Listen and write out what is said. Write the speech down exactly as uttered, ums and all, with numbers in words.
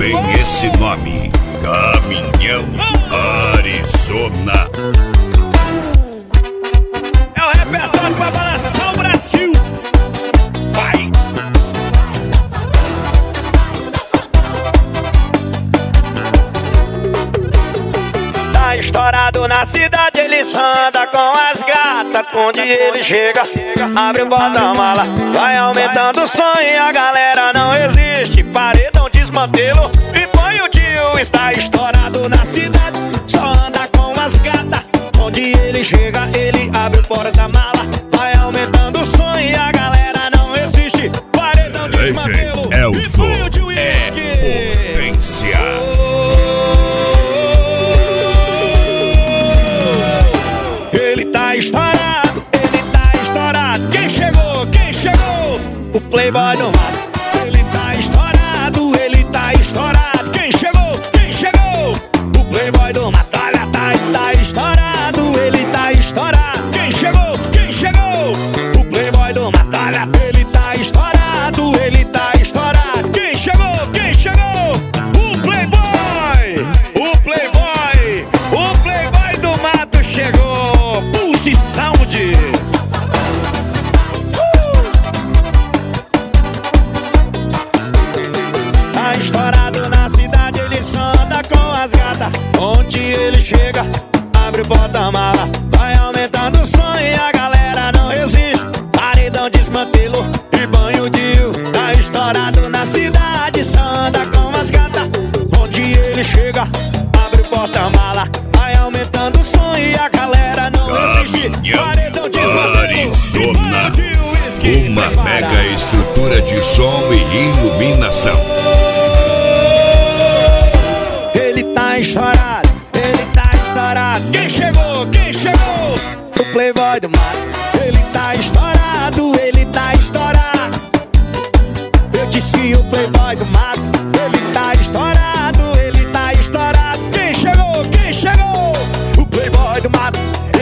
tem esse nome: Caminhão Arizona. É o repertório pra balançar o Brasil. Vai! Tá estourado na cidade, ele anda com as gatas. Onde ele chega, abre o porta-mala, vai aumentando o som e a galera não existe. Paredão, desmantelo e põe o tio. Está estourado na cidade, só anda com as gatas. Onde ele chega, ele abre o porta-mala, vai aumentando o som e a galera não existe. Paredão, desmantelo e põe o tio. É potência. Ele tá estourado, ele tá estourado. Quem chegou? Quem chegou? O playboy do mato. Ele tá estourado, ele tá estourado. Quem chegou? Quem chegou? O playboy do mato. Olha, tá, tá estourado, ele tá estourado. Quem chegou? Quem chegou? O playboy do mato. Olha, ele tá estourado, ele tá estourado. Quem chegou? Quem chegou? O playboy, o playboy, o playboy do mato chegou. Pulse Sound. Tá estourado na cidade, ele só anda com as gatas. Onde ele chega, abre o porta-mala, vai aumentando o som e a galera não resiste. Paredão, desmantelo e banho de rio. Tá estourado na cidade, só anda com as gatas. Onde ele chega, abre o porta-mala, vai aumentando o som e a galera não resiste. Paredão, desmantelo e banho de rio. Uma mega estrutura de som e iluminação. Ele tá estourado, ele tá estourado. Quem chegou? Quem chegou? O playboy do mato. Ele tá estourado, ele tá estourado. Eu disse o playboy do mato. Ele tá estourado, ele tá estourado. Quem chegou? Quem chegou? O playboy do mato.